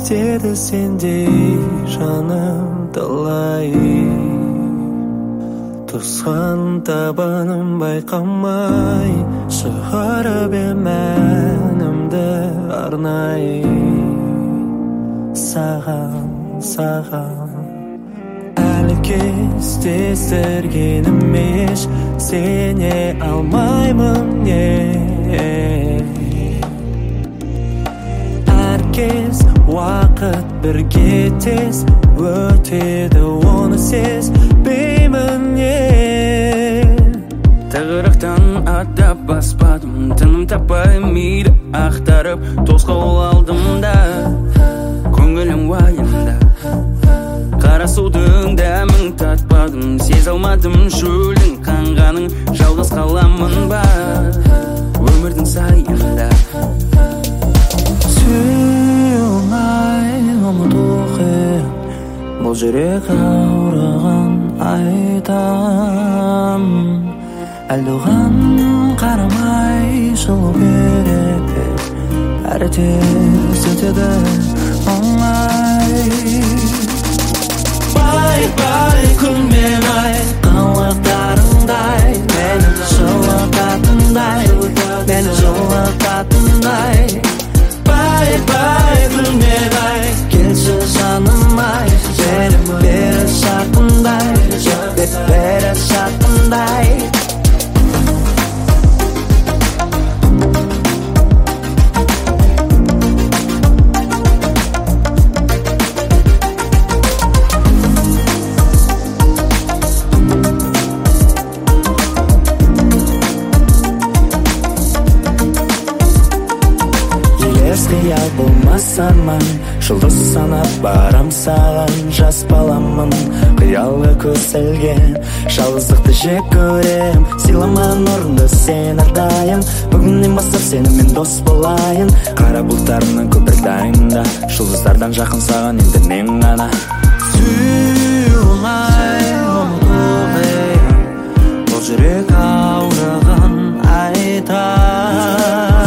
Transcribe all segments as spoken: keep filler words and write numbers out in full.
іздеді сендей жаным талай. Тосқан табаным байқамай шығарып ем әнімді арнай. Саған, саған әлі кездестіргенім еш, сене алмаймын не. Әркез уақыт бірге тез өтеді, оны сезбеймін не. Тығырықтан аттап баспадым, тыным таппай миды ақтарып тосқауыл алдым да, көңілім уайымда. Қара судың дәмін татпадым, сез алмадым шөлдің қанғаның, жалғыз қаламын ба өмірдің сайында. Сүй оңай ұмыту қиын, бұл жүрек ауырған айтам. Әлде оған қарамай жылу береді, бәрі тез өтеді оңай. Бай-бай күнмен ай, қылықтарыңдай мені жылытатындай, мені жылытатындай. Бай-бай күнмен ай, келші жаным ай, сені бері шатындай, бері шатындай. Қиял болмас арман, жұлдыз санап барам саған, жас баламын қиялы көсілген, жалғыздықты жек көрем. Сыйламаған орынды сен әрдайым, бүгіннен бастап сенімен дос болайын. Қара бұлттарымнан көпір дайында, жұлдыздардан жақын саған енді мен ғана. Сүй оңай ұмыту қиын, бұл жүрек ауырған айтам.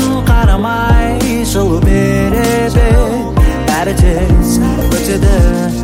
Жылу береді, бәрі тез өтеді